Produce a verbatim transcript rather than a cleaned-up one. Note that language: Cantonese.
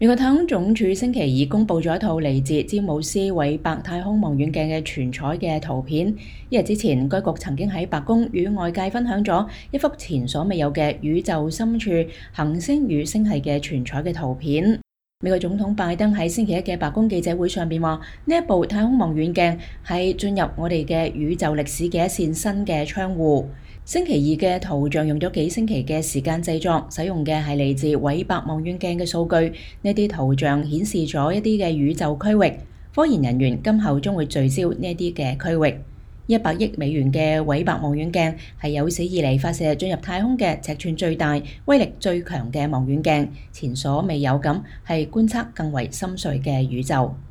美國太空總署星期二公佈咗一套嚟自詹姆斯韋伯太空望遠鏡嘅全彩嘅圖片。一日之前，該局曾經喺白宮與外界分享咗一幅前所未有嘅宇宙深處行星與星系嘅全彩嘅圖片。美國總統拜登喺星期一嘅白宮記者會上邊話：呢一部太空望遠鏡係進入我哋嘅宇宙歷史嘅一扇新嘅窗戶。星期二嘅圖像用咗幾星期嘅時間製作，使用嘅係嚟自韋伯望遠鏡嘅數據。呢啲圖像顯示咗一啲嘅宇宙區域，科研人員今後將會聚焦呢啲嘅區域。一百億美元嘅韋伯望遠鏡係有史以嚟發射進入太空嘅尺寸最大、威力最強嘅望遠鏡，前所未有咁係觀測更為深邃嘅宇宙。